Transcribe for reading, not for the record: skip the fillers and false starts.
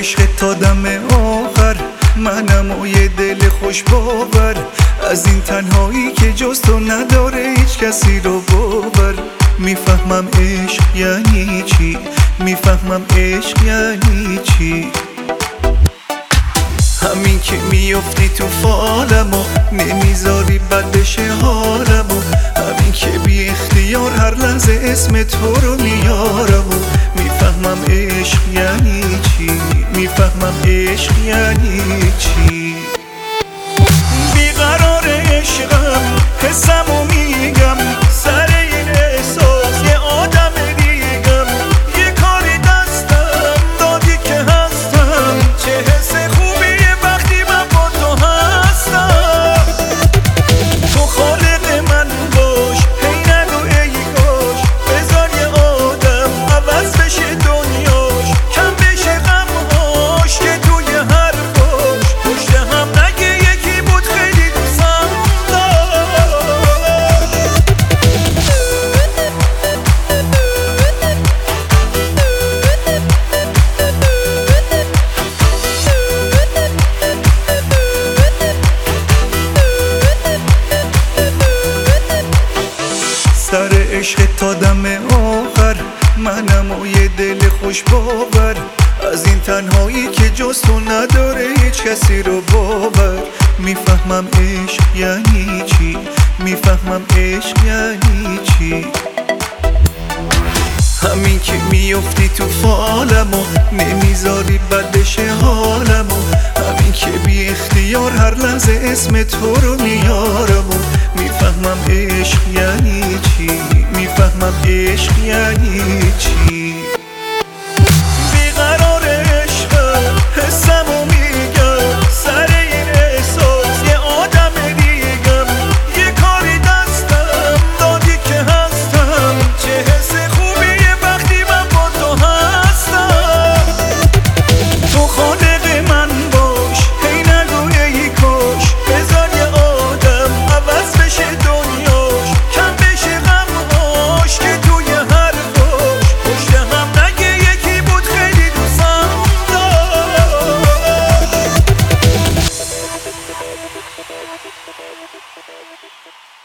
عشق تا دم آخر، منم و یه دل خوش باور، از این تنهایی که جز تو نداره هیچ کسی رو باور. میفهمم عشق یعنی چی، میفهمم عشق یعنی چی. همین که میافتی تو فالم و نمیذاری بد بشه حالم و همین که بی اختیار هر لحظه اسم تو رو میارم و میفهمم عشق یعنی چی، میفهمم عشق یعنی چی. بیقرار عشقم حسمو میگم، سر این احساس یه آدم دیگم. یه کاری دستم دادی که هستم، چه حس خوبیه وقتی من با تو هستم. تو خالق من باش، هی نگو ای کاش، بذار یه آدم عوض بشه دنیاش، کم بشه غمهاش که توی حرفاش پشت هم نگه یکی بود خیلی دوستم داشت. سر عشق تا دم آخر، منم و یه دل خوش باور، از این تنهایی که جز تو نداره هیچ کسی رو باور. میفهمم عشق یعنی چی، میفهمم عشق یعنی چی. همین که میافتی تو فالم و نمیذاری بد بشه حالم و همین که بی اختیار هر لحظه اسم تو رو میارم و میفهمم عشق یعنی چی، میفهمم عشق یعنی چی. بیقرار عشقم حسمو میگم، سر این احساس یه آدم دیگم. یه کاری دستم دادی که هستم، چه حس خوبیه وقتی من با تو هستم. تو خالق من باش، هی نگو ای کاش، بذار یه آدم عوض بشه دنیاش، کم بشه غمهاش که توی حرفاش پشت هم نگه یکی بود خیلی دوستم داشت.